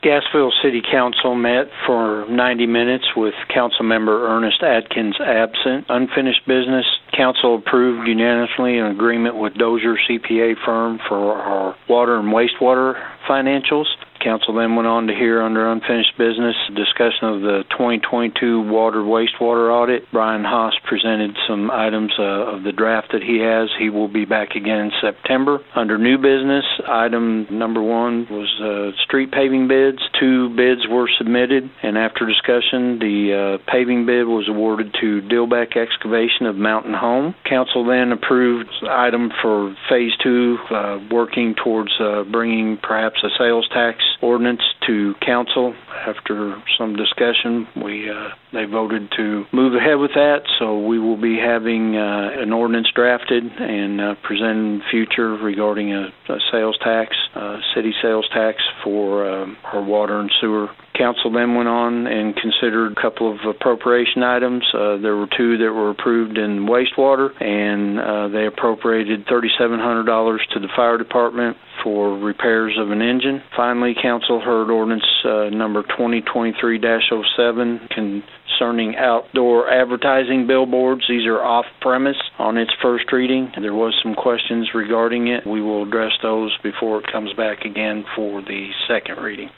Gassville City Council met for 90 minutes with Councilmember Ernest Adkins absent. Unfinished business. Council approved unanimously an agreement with Dozier CPA firm for our water and wastewater financials. Council then went on to hear under unfinished business a discussion of the 2022 water wastewater audit. Brian Haas presented some items of the draft that he has. He will be back again in September. Under new business, item number 1 was street paving bids. 2 bids were submitted, and after discussion, the paving bid was awarded to Dillbeck Excavation of Mountain Home. Council then approved item for Phase 2, working towards bringing perhaps a sales tax ordinance to council. After some discussion, they voted to move ahead with that, so we will be having an ordinance drafted and presented in the future regarding a sales tax, city sales tax for our water and sewer. Council then went on and considered a couple of appropriation items. There were 2 that were approved in wastewater, and they appropriated $3,700 to the fire department for repairs of an engine. Finally, Council heard ordinance number 2023-07 concerning outdoor advertising billboards. These are off-premise on its first reading. There was some questions regarding it. We will address those before it comes back again for the second reading.